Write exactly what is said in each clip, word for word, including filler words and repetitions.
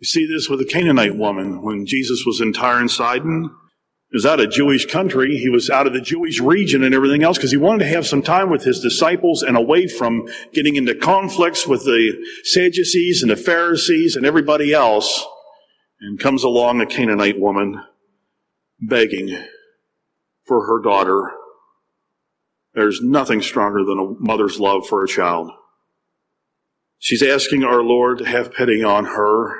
You see this with the Canaanite woman when Jesus was in Tyre and Sidon. He was out of Jewish country. He was out of the Jewish region and everything else because he wanted to have some time with his disciples and away from getting into conflicts with the Sadducees and the Pharisees and everybody else. And comes along a Canaanite woman begging for her daughter. There's nothing stronger than a mother's love for a child. She's asking our Lord to have pity on her.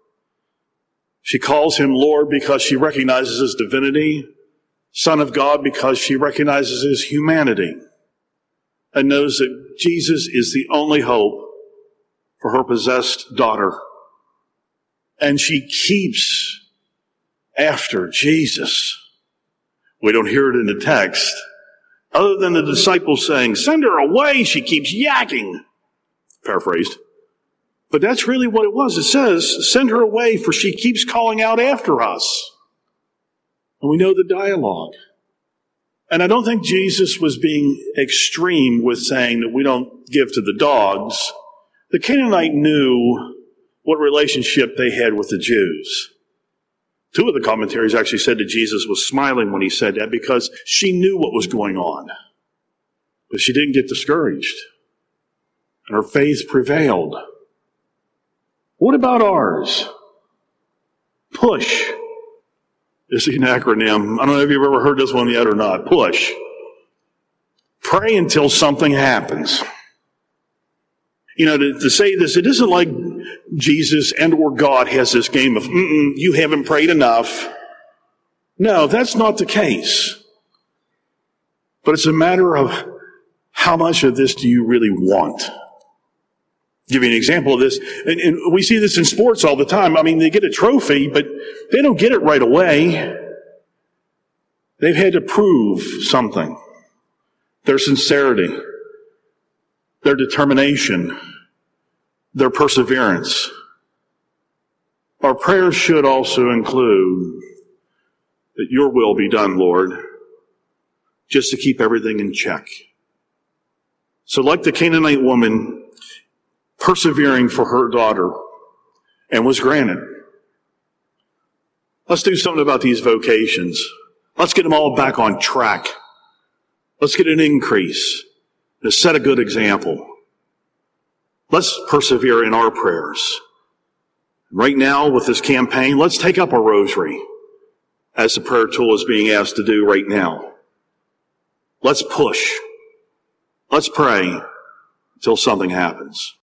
She calls him Lord because she recognizes his divinity, Son of God because she recognizes his humanity, and knows that Jesus is the only hope for her possessed daughter. And she keeps after Jesus. We don't hear it in the text. Other than the disciples saying, send her away, she keeps yakking. Paraphrased. But that's really what it was. It says, send her away, for she keeps calling out after us. And we know the dialogue. And I don't think Jesus was being extreme with saying that we don't give to the dogs. The Canaanite knew what relationship they had with the Jews. Two of the commentaries actually said that Jesus was smiling when he said that because she knew what was going on. But she didn't get discouraged. And her faith prevailed. What about ours? PUSH is an acronym. I don't know if you've ever heard this one yet or not. PUSH. Pray until something happens. You know, to, to say this, it isn't like Jesus and or God has this game of, mm-mm, you haven't prayed enough. No, that's not the case. But it's a matter of how much of this do you really want? Give you an example of this. And, and we see this in sports all the time. I mean, they get a trophy, but they don't get it right away. They've had to prove something. Their sincerity, their determination, their perseverance. Our prayers should also include that your will be done, Lord, just to keep everything in check. So like the Canaanite woman, persevering for her daughter, and was granted. Let's do something about these vocations. Let's get them all back on track. Let's get an increase. Let's set a good example. Let's persevere in our prayers. Right now, with this campaign, let's take up a rosary, as the prayer tool is being asked to do right now. Let's push. Let's pray until something happens.